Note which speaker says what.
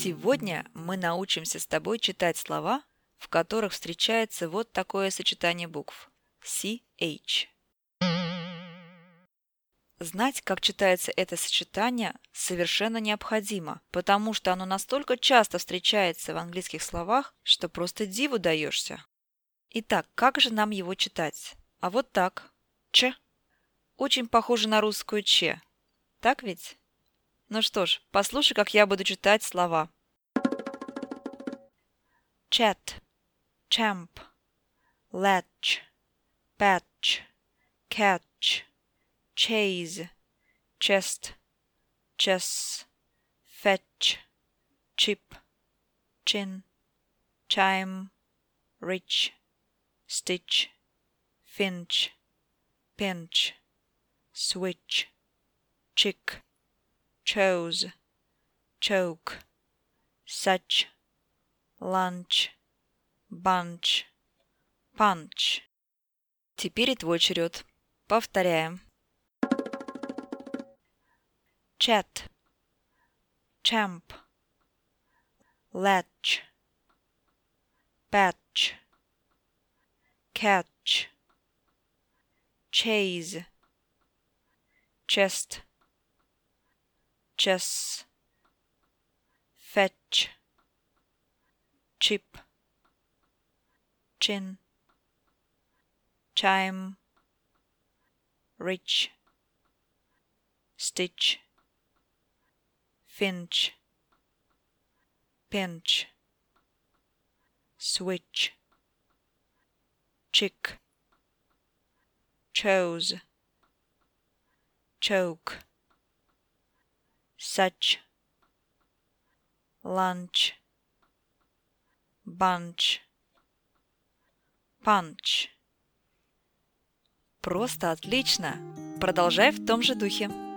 Speaker 1: Сегодня мы научимся с тобой читать слова, в которых встречается вот такое сочетание букв CH. Знать, как читается это сочетание, совершенно необходимо, потому что оно настолько часто встречается в английских словах, что просто диву даешься. Итак, как же нам его читать? А вот так. Ч. Очень похоже на русскую Ч. Так ведь? Ну что ж, послушай, как я буду читать слова. Chat, champ, latch, patch, catch, chase, chest, chess, fetch, chip, chin, chime, rich, stitch, finch, pinch, switch, chick, chose, choke, such, lunch, bunch, punch. Теперь и твой черед. Повторяем. Chat, champ, latch, patch, catch, chase, chest, chess, fetch, chip, chin, chime, rich, stitch, finch, pinch, switch, chick, chose, choke, such, lunch, bunch, punch. Просто отлично! Продолжай в том же духе.